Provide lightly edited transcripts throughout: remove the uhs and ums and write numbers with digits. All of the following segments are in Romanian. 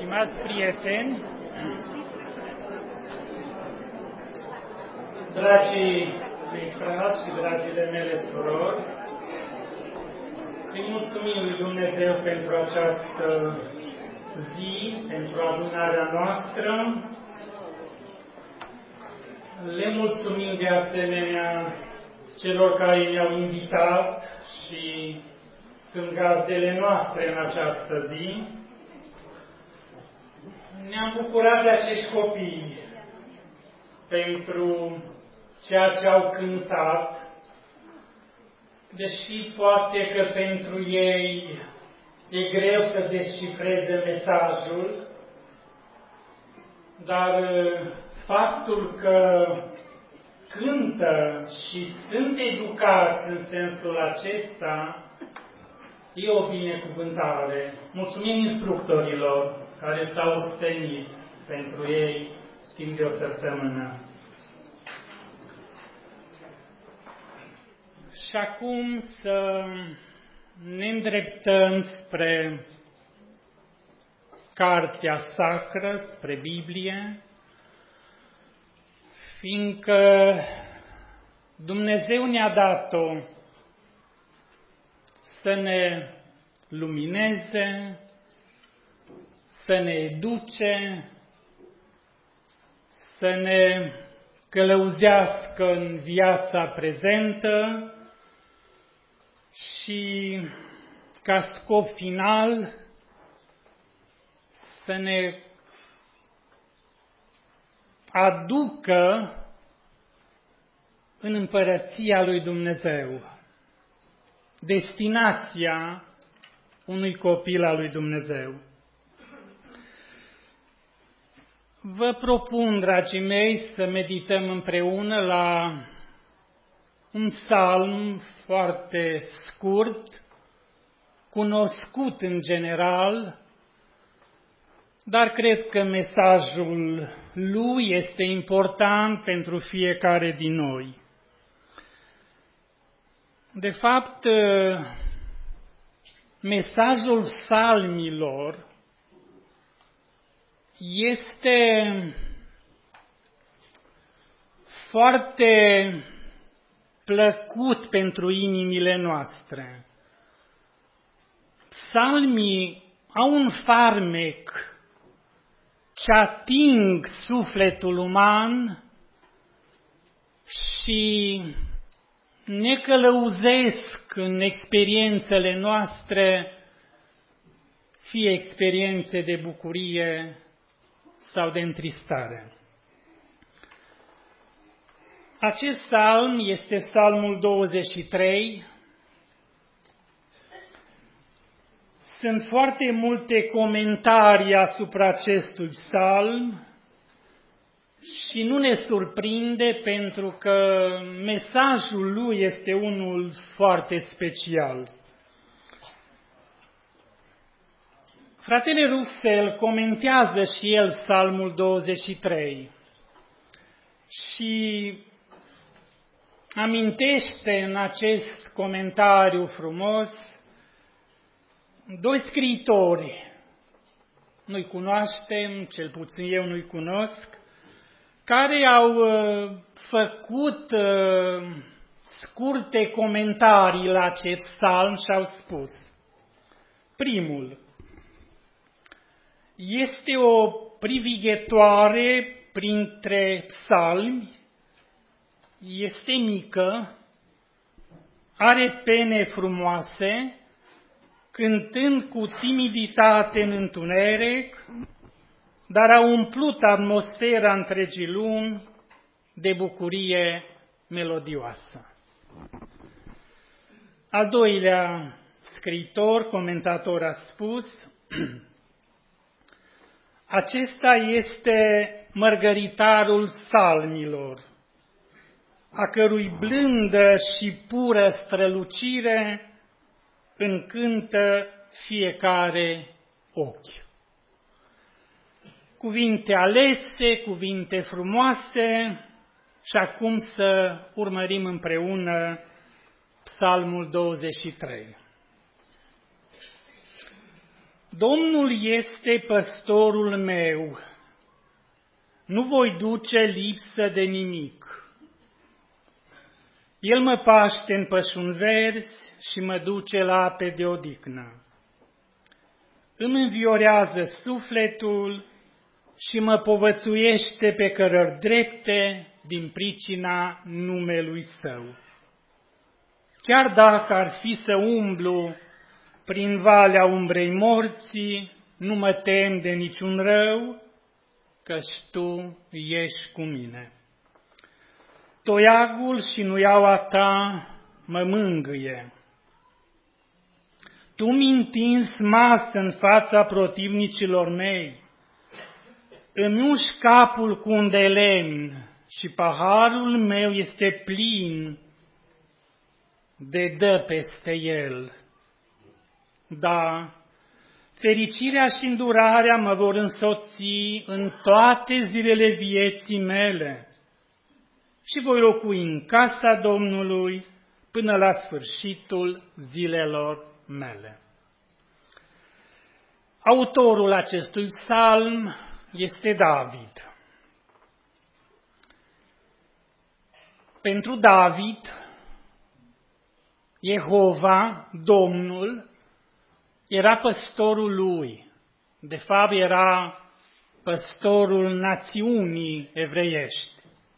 Stimați prieteni, dragii mei frați și dragile mele surori, îi mulțumim lui Dumnezeu pentru această zi, pentru adunarea noastră. Le mulțumim de asemenea celor care ne-au invitat și sunt gazdele noastre în această zi. Ne-am bucurat de acești copii pentru ceea ce au cântat, deși poate că pentru ei e greu să descifreze mesajul, dar faptul că cântă și sunt educați în sensul acesta e o binecuvântare. Mulțumim instructorilor care s-au ostenit pentru ei timp de o săptămână. Și acum să ne îndreptăm spre Cartea Sacră, spre Biblie, fiindcă Dumnezeu ne-a dat-o să ne lumineze, să ne educe, să ne călăuzească în viața prezentă și, ca scop final, să ne aducă în împărăția lui Dumnezeu, destinația unui copil al lui Dumnezeu. Vă propun, dragii mei, să medităm împreună la un psalm foarte scurt, cunoscut în general, dar cred că mesajul lui este important pentru fiecare din noi. De fapt, mesajul psalmilor este foarte plăcut pentru inimile noastre. Psalmii au un farmec ce ating sufletul uman și ne călăuzesc în experiențele noastre, fie experiențe de bucurie sau de întristare. Acest psalm este psalmul 23. Sunt foarte multe comentarii asupra acestui psalm și nu ne surprinde pentru că mesajul lui este unul foarte special. Fratele Russell comentează și el psalmul 23 și amintește în acest comentariu frumos doi scriitori, nu-i cunoaștem, cel puțin eu nu-i cunosc, care au făcut scurte comentarii la acest psalm și au spus: primul, este o privighetoare printre psalmi, este mică, are pene frumoase, cântând cu timiditate în întuneric, dar a umplut atmosfera întregii lumi de bucurie melodioasă. Al doilea scriitor, comentator, a spus: acesta este mărgăritarul psalmilor, a cărui blândă și pură strălucire încântă fiecare ochi. Cuvinte alese, cuvinte frumoase și acum să urmărim împreună Psalmul 23. Domnul este păstorul meu, nu voi duce lipsă de nimic. El mă paște în pășuni verzi și mă duce la ape de odihnă. Îmi înviorează sufletul și mă povățuiește pe cărări drepte din pricina numelui Său. Chiar dacă ar fi să umblu prin valea umbrei morții, nu mă tem de niciun rău, căci Tu ești cu mine. Toiagul și nuiaua Ta mă mângâie. Tu mi întinzi masă în fața protivnicilor mei, îmi uși capul cu un de lemn și paharul meu este plin de dă peste el. Da, fericirea și îndurarea mă vor însoți în toate zilele vieții mele și voi locui în casa Domnului până la sfârșitul zilelor mele. Autorul acestui psalm este David. Pentru David, Jehova, Domnul, era păstorul lui. De fapt, era păstorul națiunii evreiești.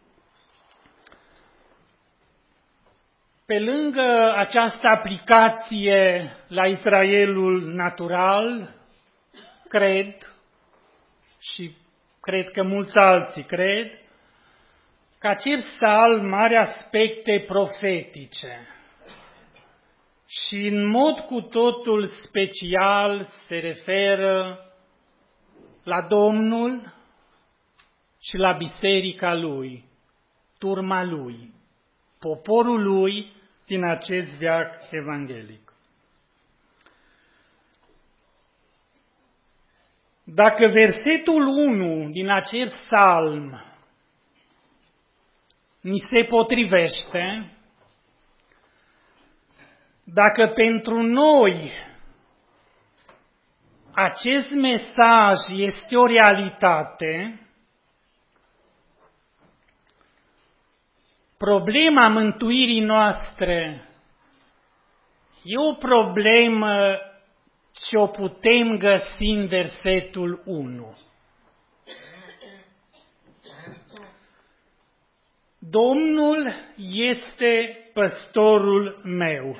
Pe lângă această aplicație la Israelul natural, cred, și cred că mulți alții cred, că acest psalm are aspecte profetice și în mod cu totul special se referă la Domnul și la biserica lui, turma lui, poporul lui din acest veac evanghelic. Dacă versetul 1 din acest psalm ni se potrivește, dacă pentru noi acest mesaj este o realitate, problema mântuirii noastre e o problemă ce o putem găsi în versetul 1. Domnul este păstorul meu.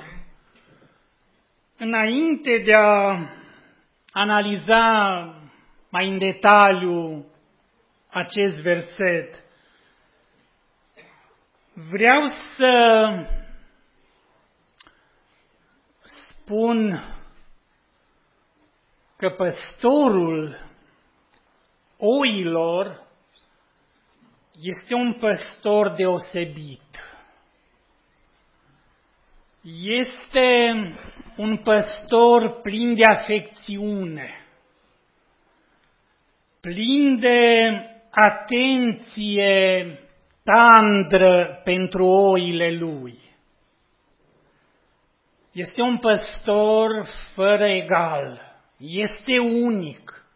Înainte de a analiza mai în detaliu acest verset, vreau să spun că păstorul oilor este un păstor deosebit. Este un păstor plin de afecțiune, plin de atenție tandră pentru oile lui. Este un păstor fără egal, este unic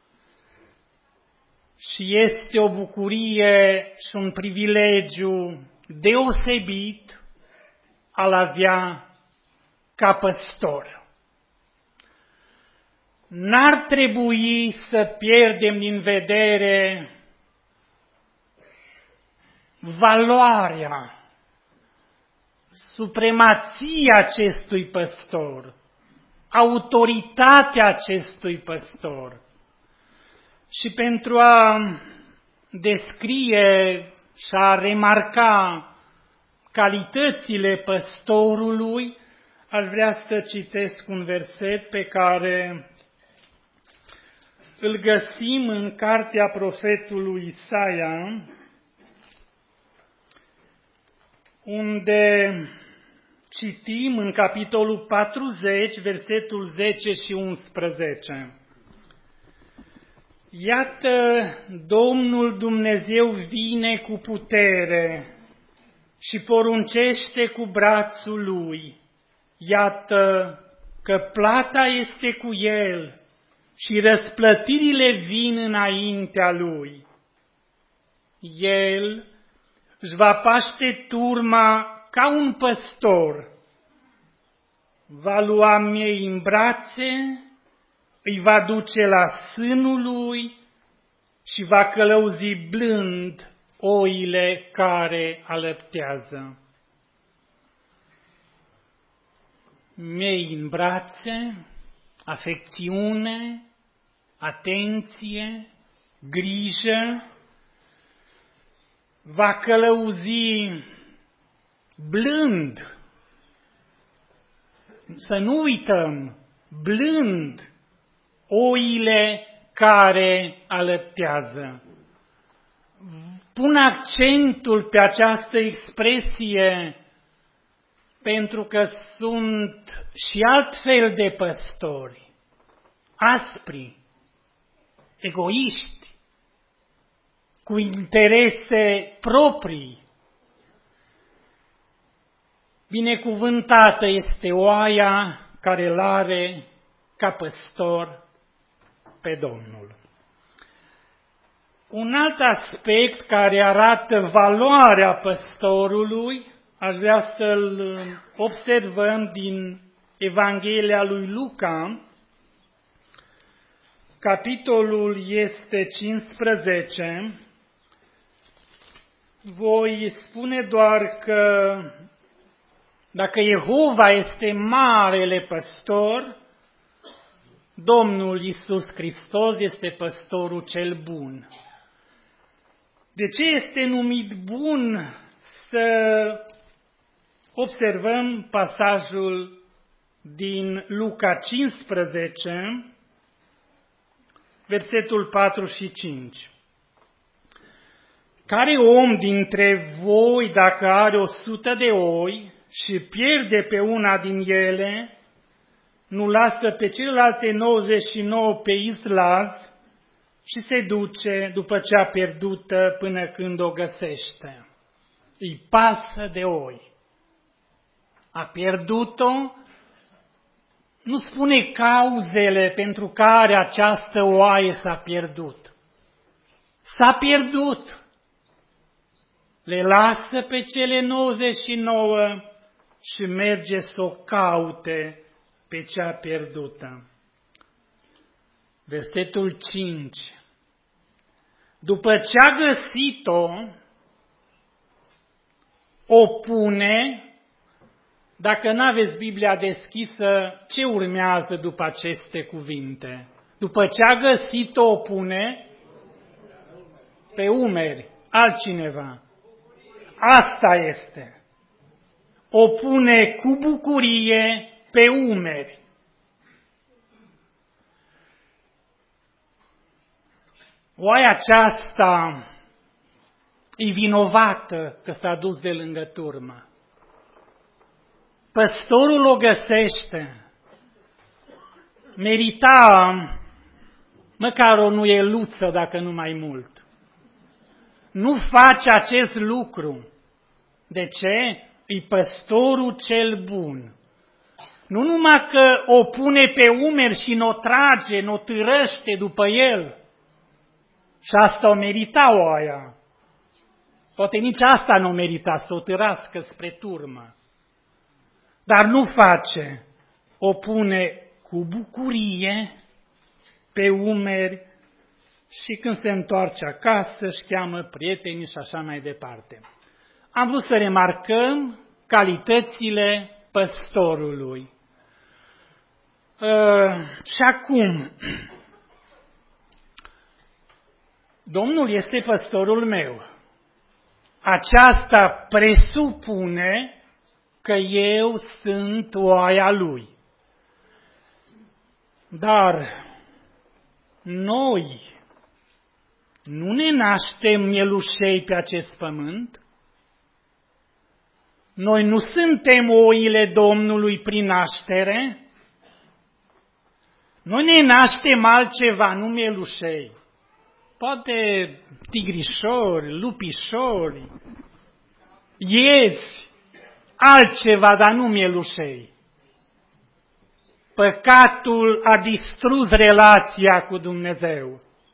și este o bucurie și un privilegiu deosebit a-l avea ca păstor. N-ar trebui să pierdem din vedere valoarea, supremația acestui păstor, autoritatea acestui păstor. Și pentru a descrie și a remarca calitățile păstorului, aș vrea să citesc un verset pe care îl găsim în cartea profetului Isaia, unde citim în capitolul 40, versetul 10 și 11. Iată, Domnul Dumnezeu vine cu putere și poruncește cu brațul lui. Iată că plata este cu el și răsplătirile vin înaintea lui. El își va paște turma ca un păstor, va lua miei în brațe, îi va duce la sânul lui și va călăuzi blând oile care alăptează. Miei în brațe, afecțiune, atenție, grijă, va călăuzi blând. Să nu uităm, blând oile care alăptează. Pun accentul pe această expresie pentru că sunt și altfel de păstori, aspri, egoiști, cu interese proprii. Binecuvântată este oaia care l-are ca păstor pe Domnul. Un alt aspect care arată valoarea păstorului, aș vrea să-l observăm din Evanghelia lui Luca. Capitolul este 15. Voi spune doar că dacă Jehova este marele păstor, Domnul Iisus Hristos este păstorul cel bun. De ce este numit bun? Să observăm pasajul din Luca 15, versetul 4 și 5. Care om dintre voi, dacă are 100 de oi și pierde pe una din ele, nu lasă pe celelalte 99 pe islaz și se duce după cea pierdută până când o găsește? Îi pasă de oi. A pierdut-o, nu spune cauzele pentru care această oaie s-a pierdut. S-a pierdut. Le lasă pe cele 99 și merge să o caute pe cea pierdută. Versetul 5. După ce a găsit-o, o pune. Dacă nu aveți Biblia deschisă, ce urmează după aceste cuvinte? După ce a găsit-o, o pune pe umeri. Altcineva. Asta este. O pune cu bucurie pe umeri. Oaia aceasta e vinovată că s-a dus de lângă turmă. Păstorul o găsește. Merita măcar o nuieluță, dacă nu mai mult. Nu face acest lucru. De ce? E păstorul cel bun. Nu numai că o pune pe umeri și n-o trage, n-o târăște după el. Și asta o merita oaia. Poate nici asta nu o merita, să o târască spre turmă. Dar nu face. O pune cu bucurie pe umeri și când se întoarce acasă își cheamă prietenii și așa mai departe. Am vrut să remarcăm calitățile păstorului. Și acum, Domnul este păstorul meu. Aceasta presupune că eu sunt oaia lui. Dar noi nu ne naștem mielușei pe acest pământ. Noi nu suntem oile Domnului prin naștere. Noi ne naștem altceva, nu mielușei. Poate tigrișori, lupișori, iezi, altceva, dar nu mielușei. Păcatul a distrus relația cu Dumnezeu.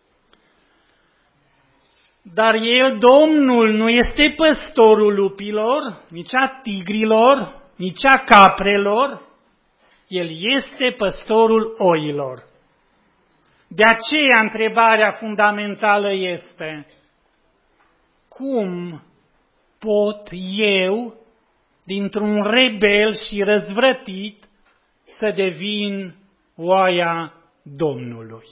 Dar El, Domnul, nu este păstorul lupilor, nici a tigrilor, nici a caprelor. El este păstorul oilor. De aceea, întrebarea fundamentală este: cum pot eu, dintr-un rebel și răzvrătit, să devin oaia Domnului?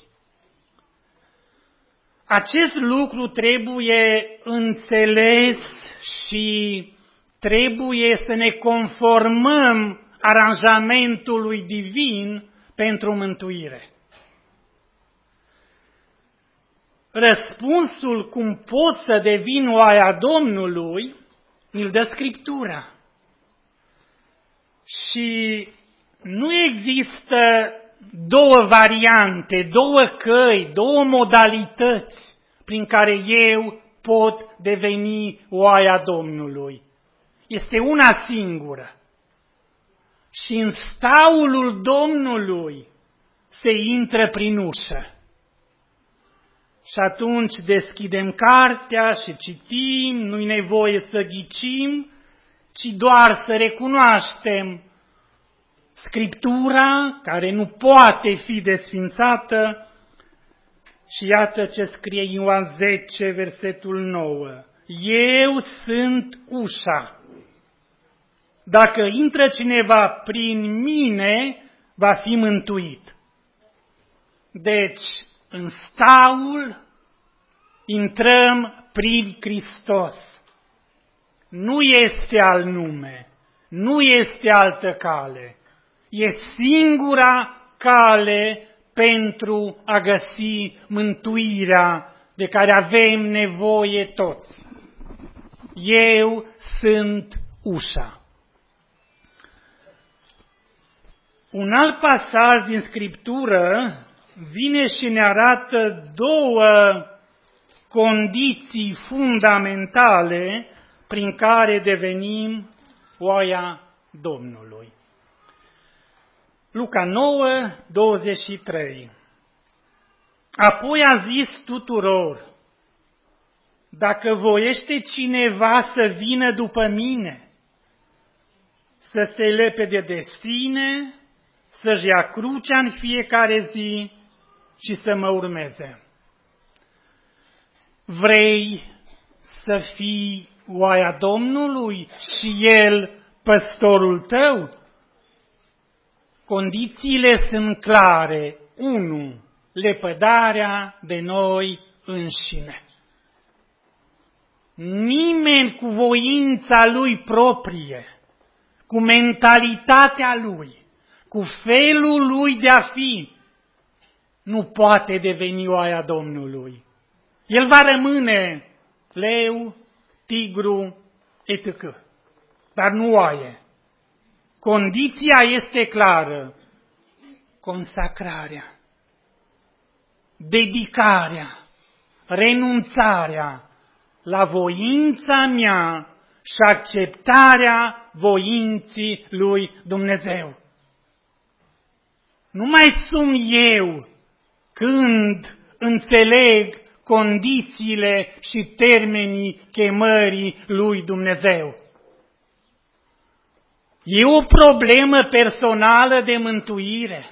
Acest lucru trebuie înțeles și trebuie să ne conformăm aranjamentului divin pentru mântuire. Răspunsul cum pot să devin oaia Domnului îl dă Scriptura. Și nu există două variante, două căi, două modalități prin care eu pot deveni oaia Domnului. Este una singură. Și în staulul Domnului se intră prin ușă. Și atunci deschidem cartea și citim, nu-i nevoie să ghicim, ci doar să recunoaștem Scriptura, care nu poate fi desfințată. Și iată ce scrie Ioan 10, versetul 9. Eu sunt ușa. Dacă intră cineva prin mine, va fi mântuit. Deci, în staul intrăm prin Hristos. Nu este alt nume, nu este altă cale. E singura cale pentru a găsi mântuirea de care avem nevoie toți. Eu sunt ușa. Un alt pasaj din Scriptură vine și ne arată două condiții fundamentale prin care devenim oaia Domnului. Luca 9, 23. Apoi a zis tuturor: dacă voiește cineva să vină după mine, să se lepede de sine, să-și ia crucea în fiecare zi și să mă urmeze. Vrei să fii oaia Domnului și El păstorul tău? Condițiile sunt clare. 1. Lepădarea de noi înșine. Nimeni cu voința lui proprie, cu mentalitatea lui, cu felul lui de a fi, nu poate deveni oaia Domnului. El va rămâne leu, tigru, etc. Dar nu oaie. Condiția este clară: consacrarea, dedicarea, renunțarea la voința mea și acceptarea voinții lui Dumnezeu. Nu mai sunt eu când înțeleg condițiile și termenii chemării lui Dumnezeu. E o problemă personală de mântuire.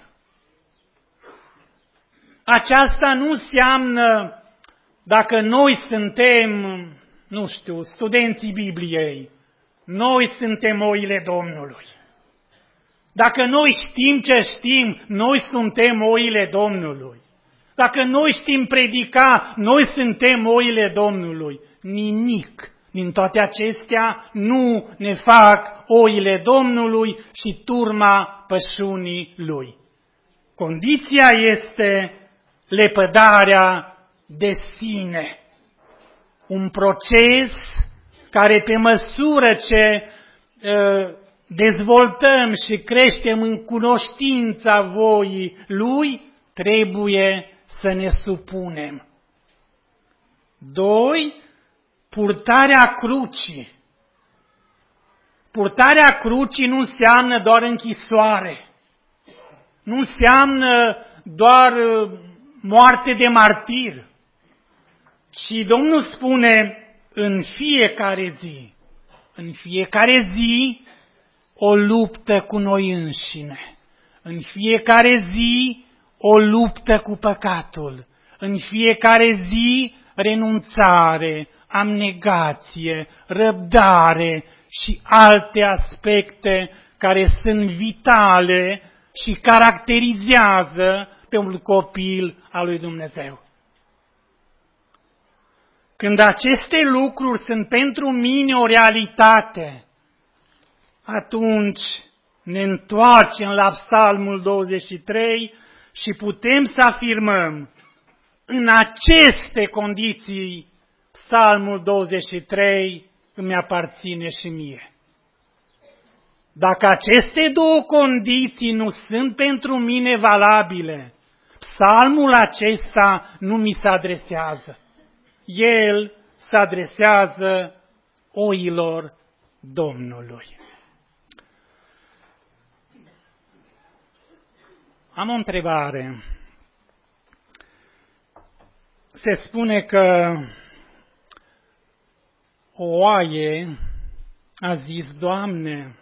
Aceasta nu înseamnă dacă noi suntem, studenții Bibliei, noi suntem oile Domnului. Dacă noi știm ce știm, noi suntem oile Domnului. Dacă noi știm predica, noi suntem oile Domnului. Nimic din toate acestea nu ne fac oile Domnului și turma pășunii Lui. Condiția este lepădarea de sine. Un proces care, pe măsură ce dezvoltăm și creștem în cunoștința voii Lui, trebuie să ne supunem. 2. Purtarea crucii. Purtarea crucii nu înseamnă doar închisoare. nu înseamnă doar moarte de martir, ci Domnul spune în fiecare zi o luptă cu noi înșine, în fiecare zi o luptă cu păcatul, în fiecare zi renunțare, abnegație, răbdare și alte aspecte care sunt vitale și caracterizează pe un copil al lui Dumnezeu. Când aceste lucruri sunt pentru mine o realitate, atunci ne întoarcem la Psalmul 23 și putem să afirmăm, în aceste condiții, Psalmul 23 îmi aparține și mie. Dacă aceste două condiții nu sunt pentru mine valabile, Psalmul acesta nu mi se adresează. El se adresează oilor Domnului. Am o întrebare. Se spune că o oaie a zis, Doamne,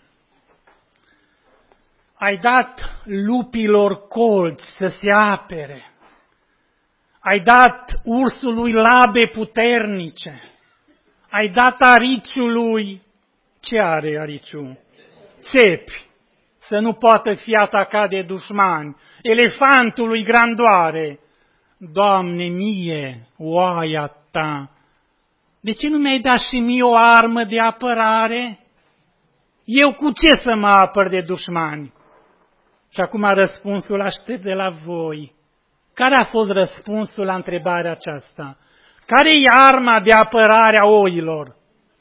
ai dat lupilor colți să se apere, ai dat ursului labe puternice, ai dat ariciului, ce are ariciul? Țepi, să nu poată fi atacat de dușmani, elefantului grandoare. Doamne, mie, oaia ta, de ce nu mi-ai dat și mie o armă de apărare? Eu cu ce să mă apăr de dușmani? Și acum răspunsul aștept de la voi. Care a fost răspunsul la întrebarea aceasta? Care e arma de apărare a oilor?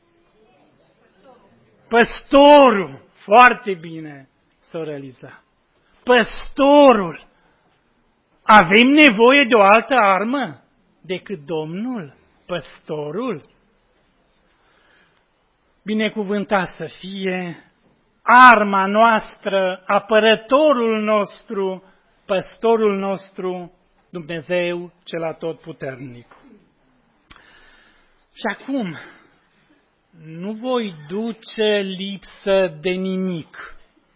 Păstorul. Foarte bine s-o realiza. Păstorul. Avem nevoie de o altă armă decât Domnul, păstorul? Binecuvântat să fie arma noastră, apărătorul nostru, păstorul nostru, Dumnezeu cel atotputernic. Și acum, nu voi duce lipsă de nimic.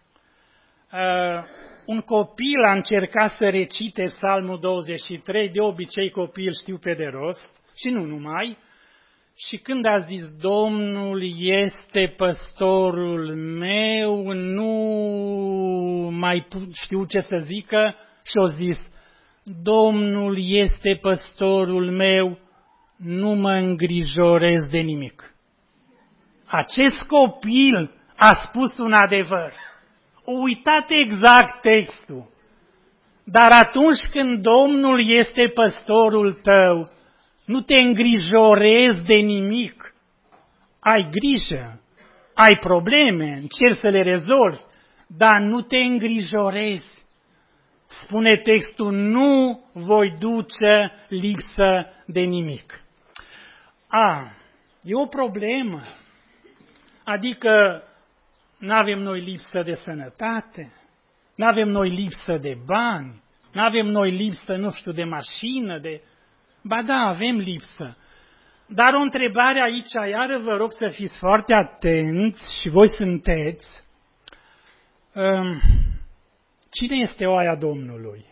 Un copil a încercat să recite Psalmul 23, de obicei copiii îl știu pe de rost, și nu numai, și când a zis, Domnul este păstorul meu, nu mai știu ce să zică, și a zis, Domnul este păstorul meu, nu mă îngrijorez de nimic. Acest copil a spus un adevăr. O uitat exact textul. Dar atunci când Domnul este păstorul tău, nu te îngrijorezi de nimic. Ai grijă, ai probleme, încerci să le rezolvi, dar nu te îngrijorezi. Spune textul, nu voi duce lipsă de nimic. E o problemă. Adică n-avem noi lipsă de sănătate, n-avem noi lipsă de bani, n-avem noi lipsă, nu știu, de mașină, Ba da, avem lipsă. Dar o întrebare aici, iară vă rog să fiți foarte atenți și voi sunteți. Cine este oaia Domnului?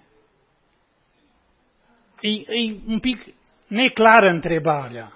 E un pic neclară întrebarea.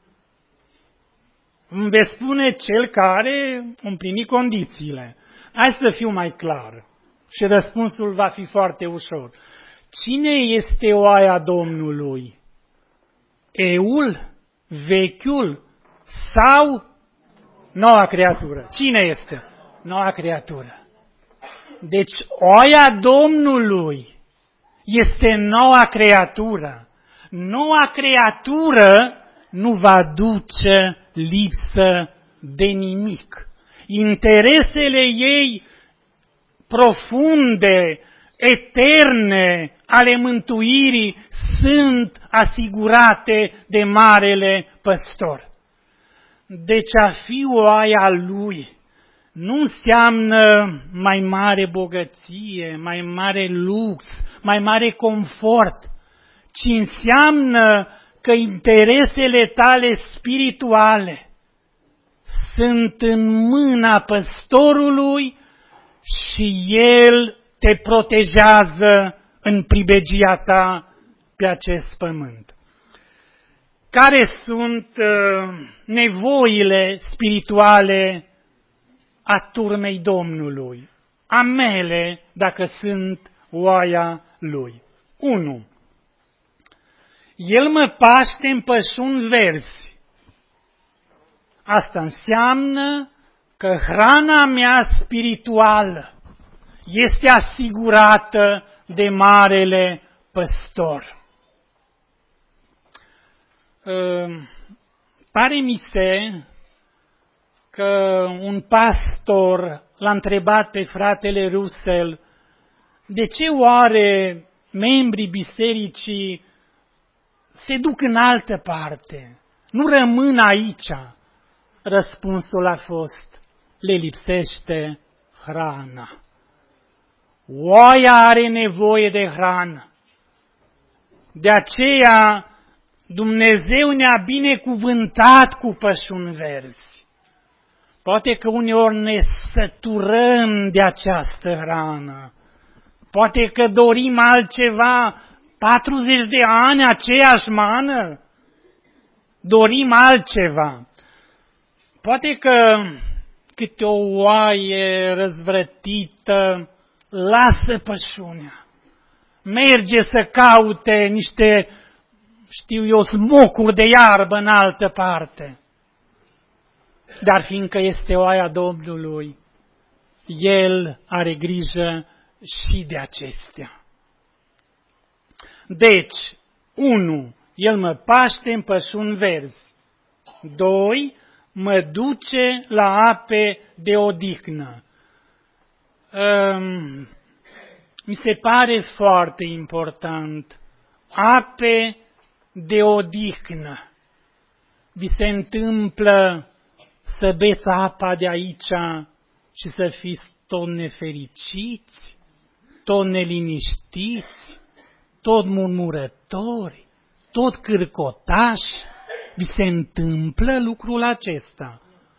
Îmi veți spune cel care împlini condițiile. Hai să fiu mai clar și răspunsul va fi foarte ușor. Cine este oaia Domnului? Eul, vechiul sau noua creatură? Cine este? Noua creatură. Deci oaia Domnului este noua creatură. Noua creatură nu va duce lipsă de nimic. Interesele ei profunde, eterne, ale mântuirii sunt asigurate de Marele Păstor. Deci a fi oaia lui, nu înseamnă mai mare bogăție, mai mare lux, mai mare confort, ci înseamnă că interesele tale spirituale sunt în mâna păstorului și el te protejează în pribegia ta pe acest pământ. Care sunt nevoile spirituale a turmei Domnului, a mele, dacă sunt oaia lui? 1. El mă paște în pășuni verzi. Asta înseamnă că hrana mea spirituală este asigurată de marele păstor. Pare mi se că un pastor l-a întrebat pe fratele Russell de ce oare membrii bisericii se duc în altă parte, nu rămân aici. Răspunsul a fost: le lipsește hrana. Oaia are nevoie de hrană. De aceea Dumnezeu ne-a binecuvântat cu pășuni verzi. Poate că uneori ne săturăm de această hrană. Poate că dorim altceva, 40 de ani aceeași mană. Dorim altceva. Poate că câte o oaie răzvrătită lasă pășunea. Merge să caute niște, smocuri de iarbă în altă parte. Dar fiindcă este oaia Domnului, El are grijă și de acestea. Deci, 1. El mă paște în pășuni verzi. 2. Mă duce la ape de odihnă. Mi se pare foarte important. Ape de odihnă. Vi se întâmplă să beți apa de aici și să fiți tot nefericiți, tot neliniștiți, tot murmurători, tot cârcotași? Vi se întâmplă lucrul acesta?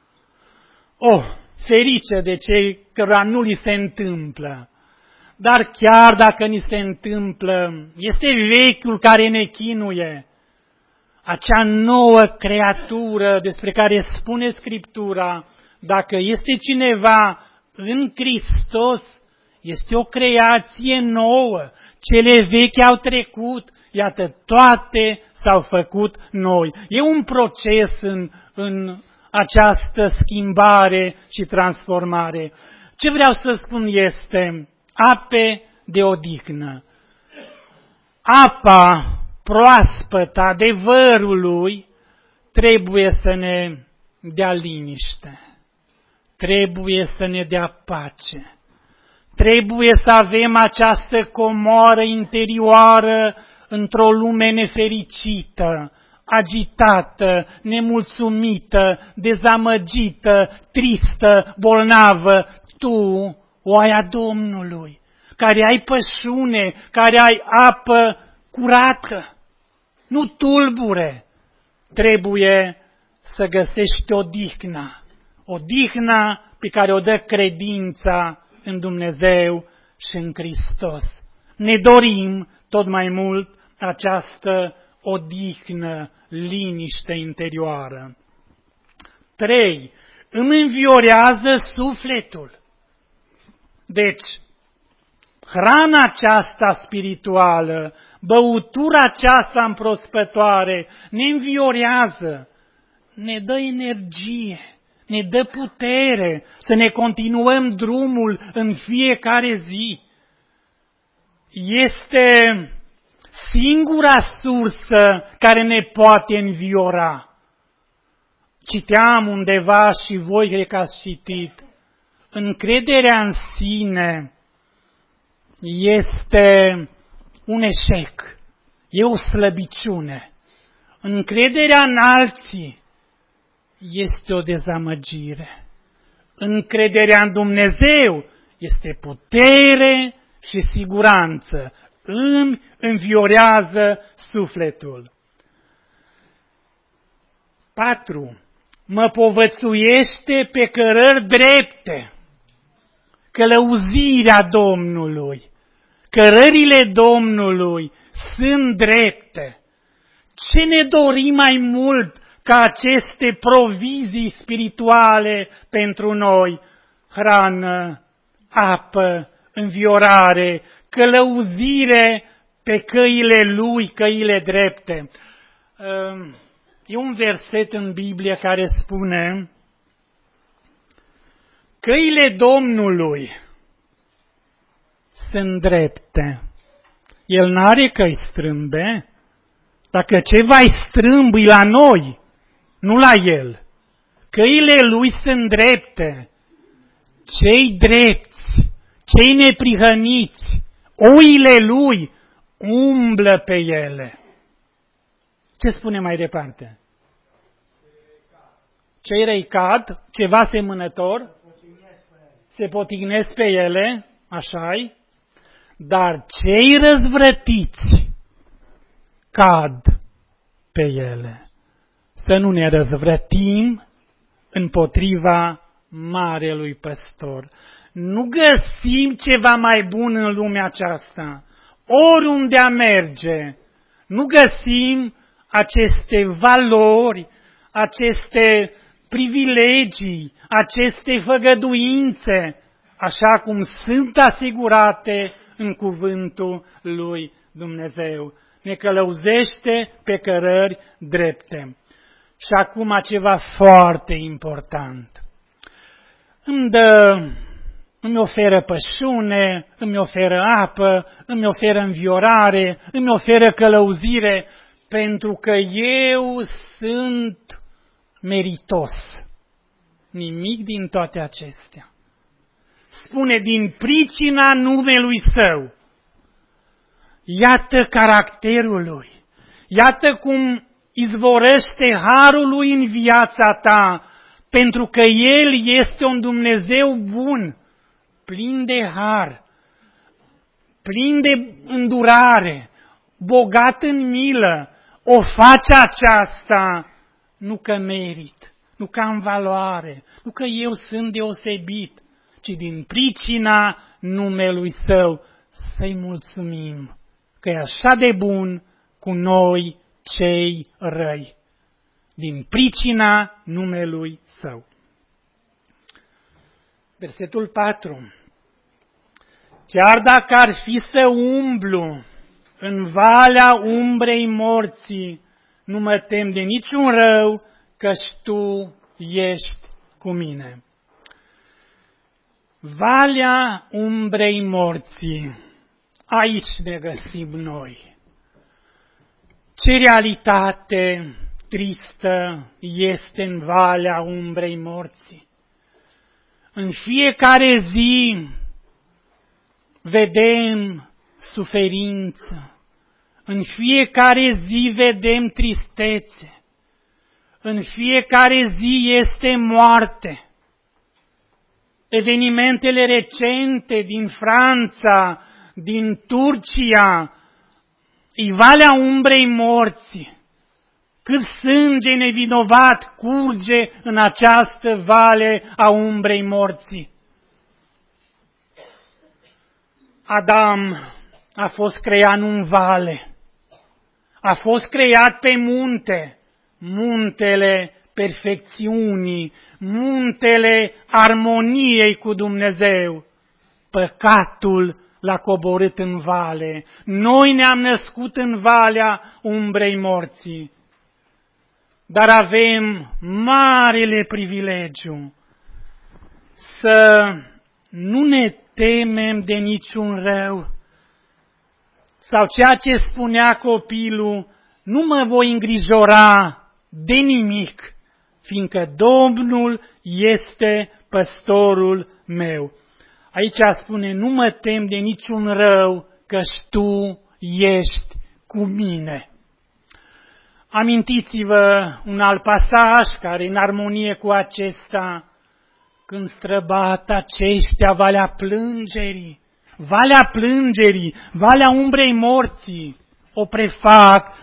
Ferice de cei cărora nu li se întâmplă. Dar chiar dacă ni se întâmplă, este vechiul care ne chinuie. Acea nouă creatură despre care spune Scriptura, dacă este cineva în Hristos, este o creație nouă. Cele vechi au trecut, iată, toate s-au făcut noi. E un proces în această schimbare și transformare. Ce vreau să spun este ape de odihnă. Apa proaspătă adevărului trebuie să ne dea liniște, trebuie să ne dea pace, trebuie să avem această comoară interioară într-o lume nefericită, agitată, nemulțumită, dezamăgită, tristă, bolnavă. Tu, oaia Domnului, care ai pășune, care ai apă curată, nu tulbure, trebuie să găsești odihna pe care o dă credința în Dumnezeu și în Hristos. Ne dorim tot mai mult această odihnă, liniște interioară. 3. Îmi înviorează sufletul. Deci, hrana aceasta spirituală, băutura aceasta împrospătoare ne înviorează, ne dă energie, ne dă putere să ne continuăm drumul în fiecare zi. Este singura sursă care ne poate înviora. Citeam undeva și voi cred că ați citit, încrederea în sine este un eșec, e o slăbiciune. Încrederea în alții este o dezamăgire. Încrederea în Dumnezeu este putere și siguranță. Îmi înviorează sufletul. 4. Mă povățuiește pe cărări drepte. Călăuzirea Domnului. Cărările Domnului sunt drepte. Ce ne dorim mai mult ca aceste provizii spirituale pentru noi? Hrană, apă, înviorare, călăuzire pe căile Lui, căile drepte. E un verset în Biblie care spune: căile Domnului sunt drepte. El n-are căi strâmbe. Dacă ceva e strâmb, e la noi, nu la El. Căile Lui sunt drepte. Cei drepți, cei neprihăniți, oile Lui umblă pe ele. Ce spune mai departe? Cei răi cad, ceva semănător, se potignesc pe ele, așa-i, dar cei răzvrătiți cad pe ele. Să nu ne răzvrătim împotriva Marelui Păstor. Nu găsim ceva mai bun în lumea aceasta. Oriunde a merge, nu găsim aceste valori, aceste privilegii, aceste făgăduințe, așa cum sunt asigurate în cuvântul lui Dumnezeu. Ne călăuzește pe cărări drepte. Și acum ceva foarte important. Îmi oferă pășune, îmi oferă apă, îmi oferă înviorare, îmi oferă călăuzire, pentru că eu sunt meritos. Nimic din toate acestea. Spune, din pricina numelui Său. Iată caracterul Lui. Iată cum izvorăște harul Lui în viața ta, pentru că El este un Dumnezeu bun, plin de har, plin de îndurare, bogat în milă. O face aceasta nu că merit, nu că am valoare, nu că eu sunt deosebit, ci din pricina numelui Său să-i mulțumim că e așa de bun cu noi cei răi. Din pricina numelui Său. Versetul 4. Chiar dacă ar fi să umblu în valea umbrei morții, nu mă tem de niciun rău, căci Tu ești cu mine. Valea umbrei morții. Aici ne găsim noi. Ce realitate tristă este în valea umbrei morții. În fiecare zi vedem suferință. În fiecare zi vedem tristețe. În fiecare zi este moarte. Evenimentele recente din Franța, din Turcia, e valea umbrei morții. Cât sânge nevinovat curge în această vale a umbrei morții. Adam a fost creat în vale. A fost creat pe munte, muntele perfecțiunii, muntele armoniei cu Dumnezeu. Păcatul l-a coborât în vale. Noi ne-am născut în valea umbrei morții. Dar avem marele privilegiu să nu ne temem de niciun rău. Sau ceea ce spunea copilul, nu mă voi îngrijora de nimic, fiindcă Domnul este păstorul meu. Aici spune, nu mă tem de niciun rău, căci Tu ești cu mine. Amintiți-vă un alt pasaj care în armonie cu acesta, când străbat aceștia valea plângerii, valea umbrei morții, o prefac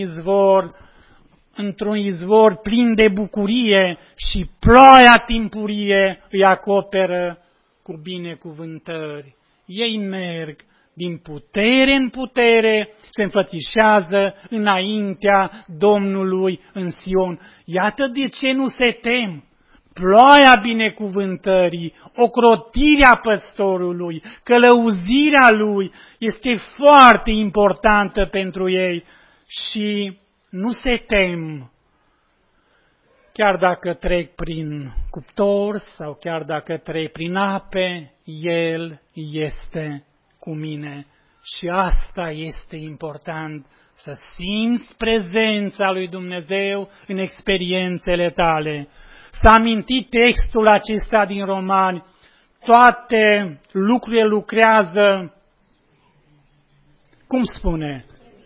într-un izvor plin de bucurie și ploaia timpurie îi acoperă cu binecuvântări. Ei merg din putere în putere, se înfățișează înaintea Domnului în Sion. Iată de ce nu se tem. Ploaia binecuvântării, ocrotirea păstorului, călăuzirea lui este foarte importantă pentru ei și nu se tem. Chiar dacă trec prin cuptor sau chiar dacă trec prin ape, El este cu mine. Și asta este important, să simți prezența lui Dumnezeu în experiențele tale. S-a amintit textul acesta din Romani, toate lucrurile lucrează, cum spune?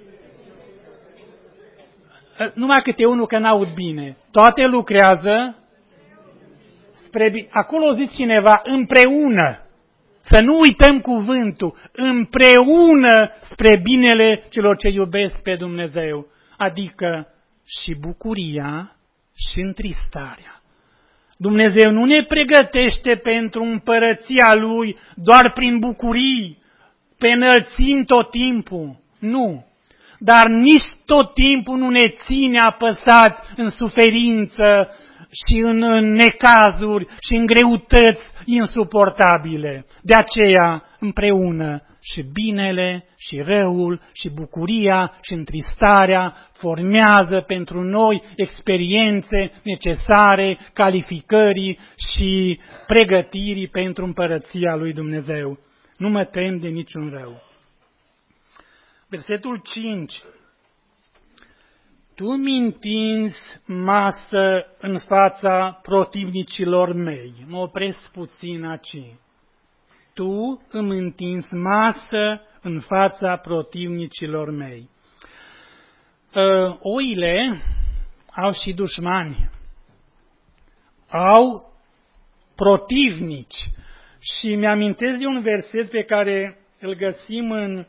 Numai câte unul că n-aud bine. Toate lucrează spre bine. Acolo zice cineva, împreună. Să nu uităm cuvântul, împreună spre binele celor ce iubesc pe Dumnezeu. Adică și bucuria și întristarea. Dumnezeu nu ne pregătește pentru împărăția Lui doar prin bucurii, pe înălțim tot timpul. Nu. Dar nici tot timpul nu ne ține apăsați în suferință și în necazuri și în greutăți insuportabile. De aceea, împreună, și binele, și răul, și bucuria, și întristarea formează pentru noi experiențe necesare, calificării și pregătirii pentru împărăția lui Dumnezeu. Nu mă tem de niciun rău. Versetul 5. Tu mi întinzi masă în fața protivnicilor mei. Mă opresc puțin aici. Tu îmi întinzi masă în fața protivnicilor mei. Oile au și dușmani. Au protivnici. Și mi-amintesc de un verset pe care îl găsim în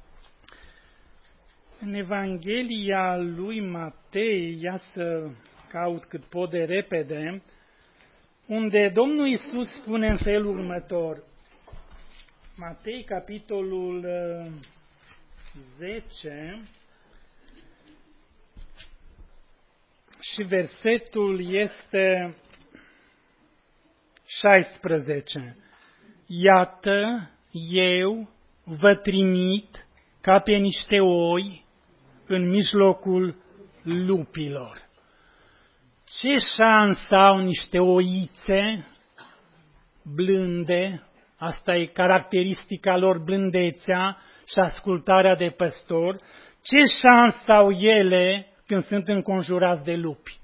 Evanghelia lui Matei, ia să caut cât pot de repede, unde Domnul Iisus spune în felul următor. Matei, capitolul 10 și versetul este 16. Iată, eu vă trimit ca pe niște oi în mijlocul lupilor. Ce șansă au niște oițe blânde, asta e caracteristica lor, blândețea și ascultarea de păstor, ce șansă au ele când sunt înconjurați de lupi?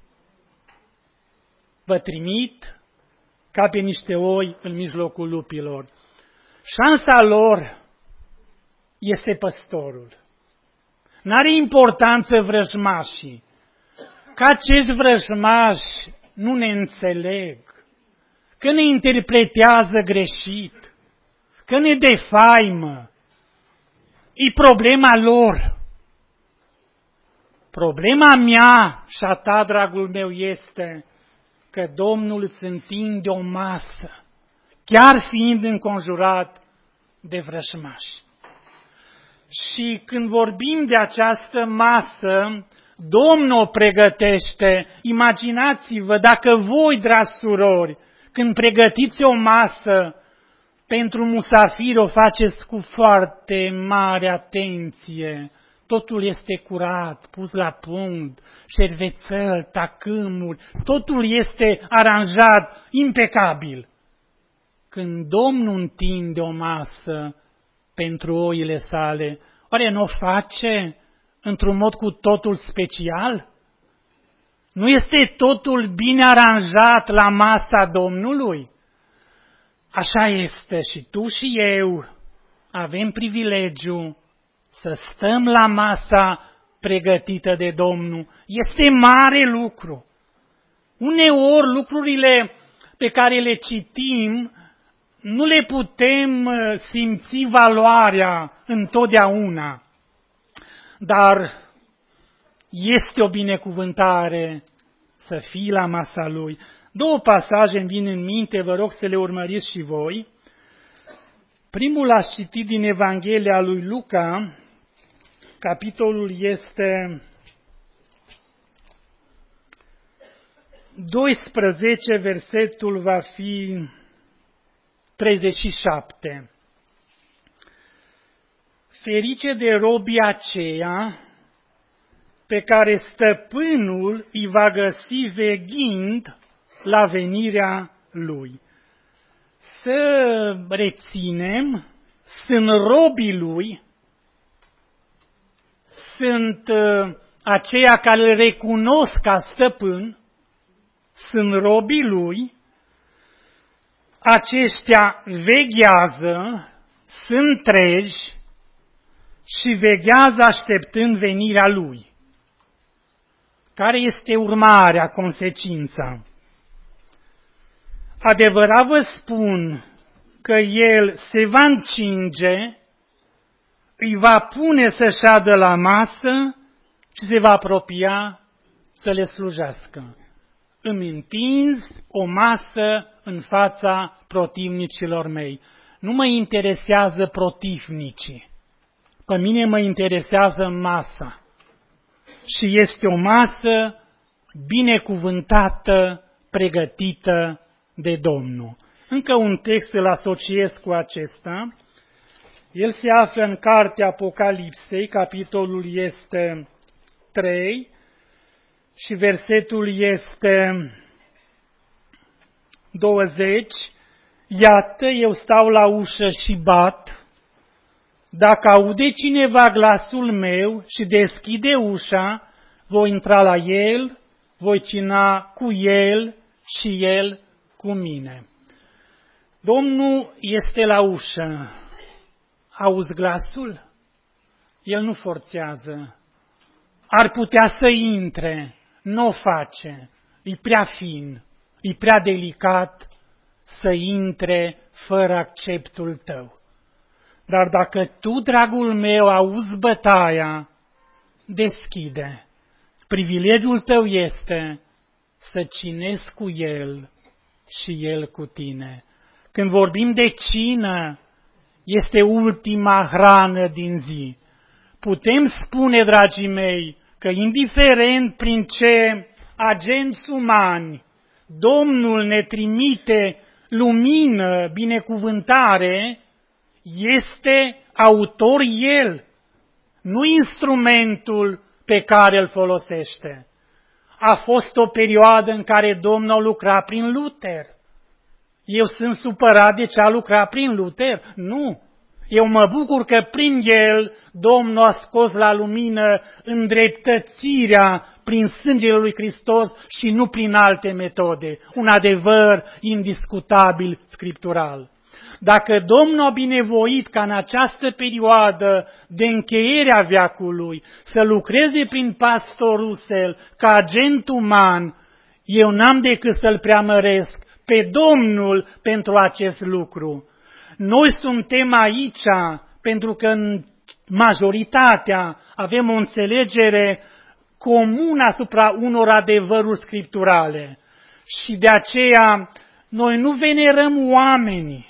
Vă trimit ca pe niște oi în mijlocul lupilor. Șansa lor este păstorul. N-are importanță vrăjmașii. Că acești vrăjmași nu ne înțeleg, că ne interpretează greșit, că ne defaimă. E problema lor. Problema mea și a ta, dragul meu, este că Domnul îți întinde o masă, chiar fiind înconjurat de vrăjmași. Și când vorbim de această masă, Domnul o pregătește. Imaginați-vă dacă voi, dragi surori, când pregătiți o masă pentru musafiri, o faceți cu foarte mare atenție. Totul este curat, pus la punct, șervețel, tacâmuri, totul este aranjat, impecabil. Când Domnul întinde o masă pentru oile sale, oare nu o face într-un mod cu totul special? Nu este totul bine aranjat la masa Domnului? Așa este și tu și eu avem privilegiul să stăm la masa pregătită de Domnul. Este mare lucru. Uneori lucrurile pe care le citim, nu le putem simți valoarea întotdeauna, dar este o binecuvântare să fii la masa Lui. Două pasaje îmi vin în minte, vă rog să le urmăriți și voi. Primul l-aș citi din Evanghelia lui Luca, capitolul este 12, versetul va fi 37. Ferice de robii aceia pe care stăpânul îi va găsi veghind la venirea lui. Să reținem, sunt robii lui, sunt aceia care îl recunosc ca stăpân, sunt robii lui, aceștia veghează, sunt treji și veghează așteptând venirea lui. Care este urmarea, consecința? Adevărat vă spun că el se va încinge, îi va pune să șadă la masă și se va apropia să le slujească. Îmi întinz o masă în fața protivnicilor mei. Nu mă interesează protivnicii. Pe mine mă interesează masa. Și este o masă binecuvântată, pregătită de Domnul. Încă un text îl asociez cu acesta. El se află în cartea Apocalipsei, capitolul este 3 și versetul este 20. Iată, eu stau la ușă și bat. Dacă aude cineva glasul meu și deschide ușa, voi intra la el, voi cina cu el și el cu mine. Domnul este la ușă. Auzi glasul? El nu forțează. Ar putea să intre, nu o face. E prea fin, e prea delicat să intre fără acceptul tău. Dar dacă tu, dragul meu, auzi bătaia, deschide. Privilegiul tău este să cinezi cu el și el cu tine. Când vorbim de cină, este ultima hrană din zi. Putem spune, dragii mei, că indiferent prin ce agenți umani Domnul ne trimite lumină, binecuvântare, este autor El, nu instrumentul pe care îl folosește. A fost o perioadă în care Domnul a lucrat prin Luther. Eu sunt supărat de ce a lucrat prin Luther? Nu. Eu mă bucur că prin el Domnul a scos la lumină îndreptățirea prin sângele lui Hristos și nu prin alte metode. Un adevăr indiscutabil scriptural. Dacă Domnul a binevoit ca în această perioadă de încheiere a veacului să lucreze prin pastor Russell ca agent uman, eu n-am decât să-L preamăresc pe Domnul pentru acest lucru. Noi suntem aici pentru că în majoritatea avem o înțelegere comună asupra unor adevăruri scripturale și de aceea noi nu venerăm oamenii.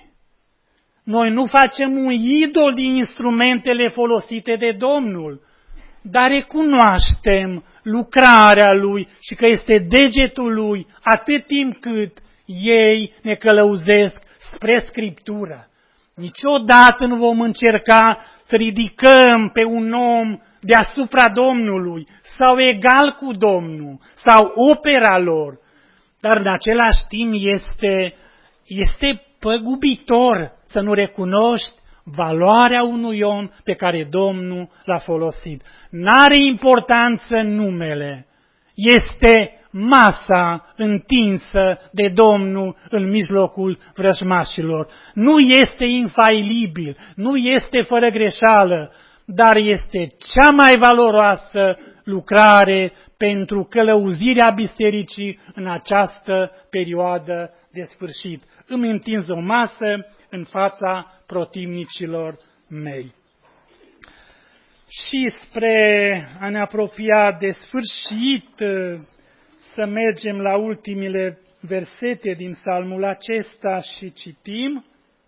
Noi nu facem un idol din instrumentele folosite de Domnul, dar recunoaștem lucrarea Lui și că este degetul Lui atât timp cât ei ne călăuzesc spre Scriptură. Niciodată nu vom încerca să ridicăm pe un om deasupra Domnului sau egal cu Domnul sau opera lor, dar în același timp este păgubitor să nu recunoști valoarea unui om pe care Domnul l-a folosit. N-are importanță numele, este masa întinsă de Domnul în mijlocul vrăjmașilor. Nu este infailibil, nu este fără greșeală, dar este cea mai valoroasă lucrare pentru călăuzirea bisericii în această perioadă de sfârșit. Îmi întinz o masă în fața protivnicilor mei. Și spre a ne apropia de sfârșit, să mergem la ultimile versete din psalmul acesta și citim: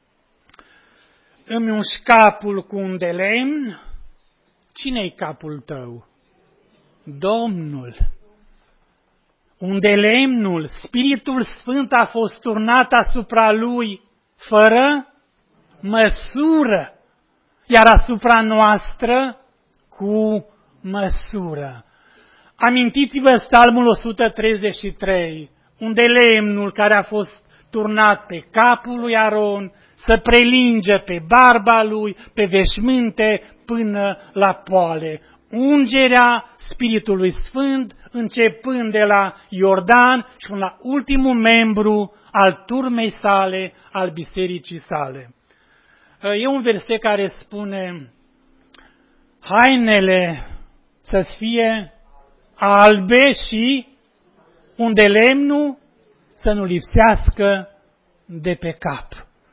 Îmi ungi capul cu un de lemn. Cine-i capul tău? Domnul. Unde lemnul, Spiritul Sfânt a fost turnat asupra lui fără măsură, iar asupra noastră cu măsură. Amintiți-vă Psalmul 133, unde lemnul care a fost turnat pe capul lui Aron să prelinge pe barba lui, pe veșminte, până la poale. Ungerea Spiritului Sfânt, începând de la Iordan și până la ultimul membru al turmei sale, al bisericii sale. E un verset care spune: hainele să fie albe și unde lemnul să nu lipsească de pe cap.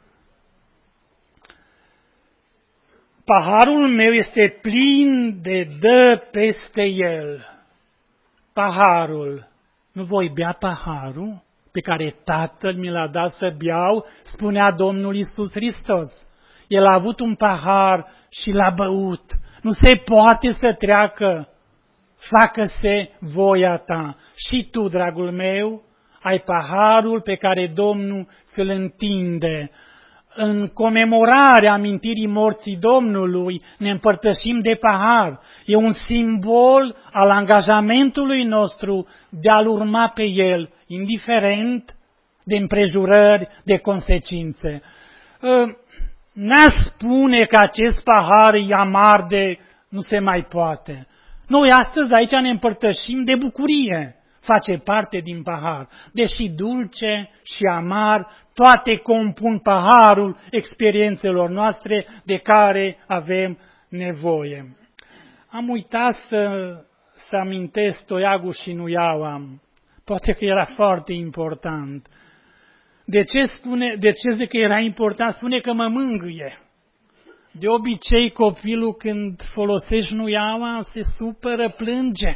Paharul meu este plin de dă peste el. Paharul. Nu voi bea paharul pe care Tatăl mi l-a dat să beau, spunea Domnul Iisus Hristos. El a avut un pahar și l-a băut. Nu se poate să treacă. Facă-se voia ta. Și tu, dragul meu, ai paharul pe care Domnul ți-l întinde. În comemorarea amintirii morții Domnului ne împărtășim de pahar. E un simbol al angajamentului nostru de a-L urma pe El, indiferent de împrejurări, de consecințe. N-a spune că acest pahar e amar de nu se mai poate. Noi astăzi aici ne împărtășim de bucurie. Face parte din pahar. Deși dulce și amar, toate compun paharul experiențelor noastre de care avem nevoie. Am uitat să amintesc toiagul și nuiaua. Poate că era foarte important. De ce zic că era important? Spune că mă mângâie. De obicei copilul când folosești nuiaua se supără, plânge.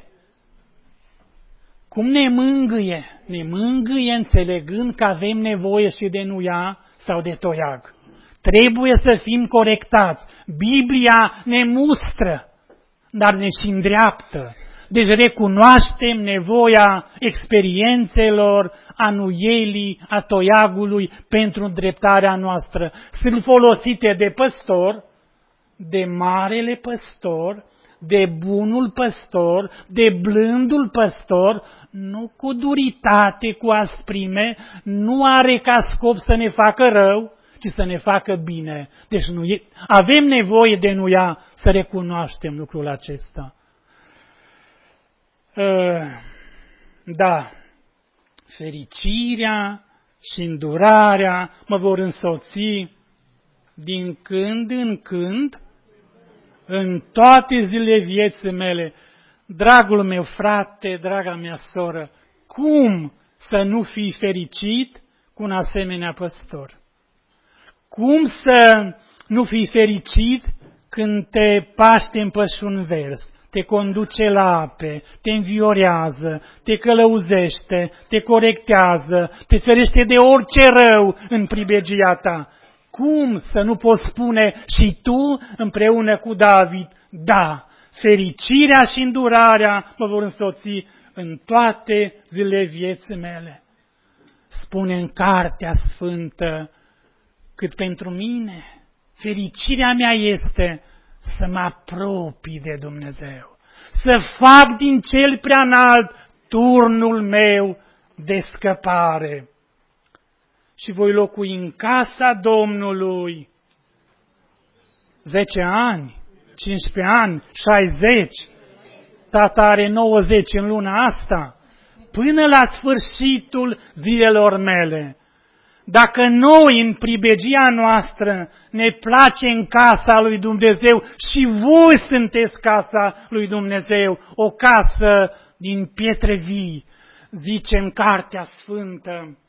Cum ne mângâie? Ne mângâie înțelegând că avem nevoie și de nuia sau de toiag. Trebuie să fim corectați. Biblia ne mustră, dar ne și îndreaptă. Deci recunoaștem nevoia experiențelor, a nuielii, a toiagului pentru îndreptarea noastră. Sunt folosite de păstor, de marele păstor, de bunul păstor, de blândul păstor, nu cu duritate, cu asprime, nu are ca scop să ne facă rău, ci să ne facă bine. Deci avem nevoie de nuia să recunoaștem lucrul acesta. Da, fericirea și îndurarea mă vor însoți din când în când, în toate zilele vieții mele. Dragul meu frate, draga mea soră, cum să nu fii fericit cu un asemenea păstor? Cum să nu fii fericit când te paște în pășun vers, te conduce la ape, te înviorează, te călăuzește, te corectează, te ferește de orice rău în pribegia ta? Cum să nu poți spune și tu împreună cu David, da, fericirea și îndurarea mă vor însoți în toate zilele vieții mele? Spune în Cartea Sfântă, cât pentru mine, fericirea mea este să mă apropii de Dumnezeu, să fac din Cel Preanalt turnul meu de scăpare. Și voi locui în casa Domnului 10 ani, 15 ani, 60, tata are 90 în luna asta, până la sfârșitul zilelor mele. Dacă noi, în pribegia noastră, ne place în casa lui Dumnezeu și voi sunteți casa lui Dumnezeu, o casă din pietre vii, zice în Cartea Sfântă,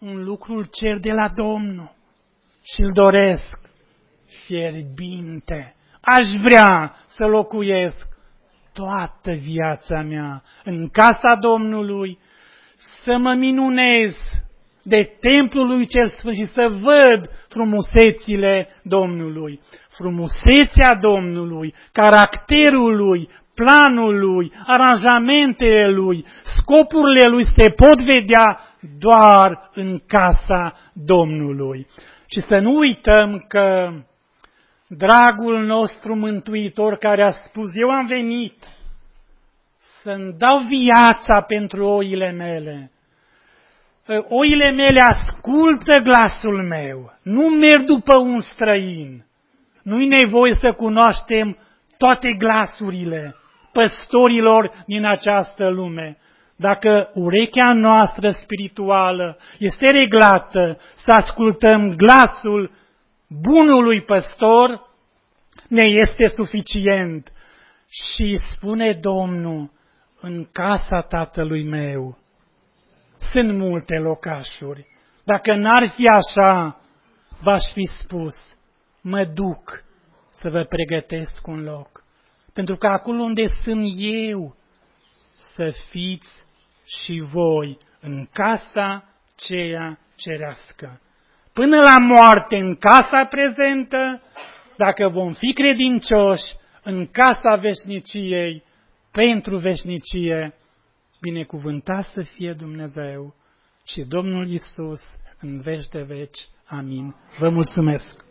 un lucru îl cer de la Domnul și îl doresc fierbinte. Aș vrea să locuiesc toată viața mea în casa Domnului, să mă minunez de templul lui cel sfânt și să văd frumusețile Domnului. Frumusețea Domnului, caracterul lui, planul lui, aranjamentele lui, scopurile lui se pot vedea doar în casa Domnului. Și să nu uităm că dragul nostru Mântuitor care a spus, eu am venit să-mi dau viața pentru oile mele. Oile mele ascultă glasul meu, nu merg după un străin. Nu-i nevoie să cunoaștem toate glasurile păstorilor din această lume. Dacă urechea noastră spirituală este reglată să ascultăm glasul bunului păstor, ne este suficient. Și spune Domnul, în casa tatălui meu sunt multe locașuri. Dacă n-ar fi așa, v-aș fi spus, mă duc să vă pregătesc un loc. Pentru că acolo unde sunt eu, să fiți și voi în casa ceea cerească. Până la moarte în casa prezentă, dacă vom fi credincioși în casa veșniciei, pentru veșnicie, binecuvântat să fie Dumnezeu și Domnul Iisus în veci de veci. Amin. Vă mulțumesc!